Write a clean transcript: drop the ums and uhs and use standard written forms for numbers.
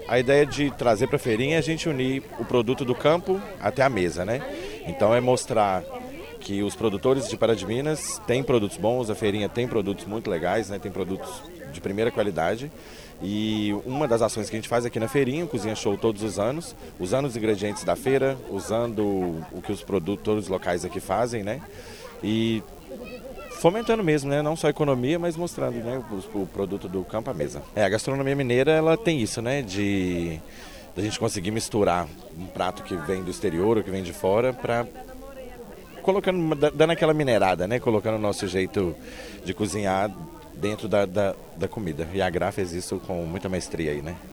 A ideia de trazer para a feirinha é a gente unir o produto do campo até a mesa, né? Então é mostrar que os produtores de Pará de Minas têm produtos bons, a feirinha tem produtos muito legais, né? Tem produtos de primeira qualidade. E uma das ações que a gente faz aqui na feirinha, Cozinha Show todos os anos, usando os ingredientes da feira, usando o que os produtores locais aqui fazem, né? E fomentando mesmo, né? Não só a economia, mas mostrando, né, o produto do campo à mesa. A gastronomia mineira, ela tem isso, né? De a gente conseguir misturar um prato que vem do exterior ou que vem de fora para dando aquela minerada, né? Colocando o nosso jeito de cozinhar dentro da comida. E a Gra fez isso com muita maestria aí, né?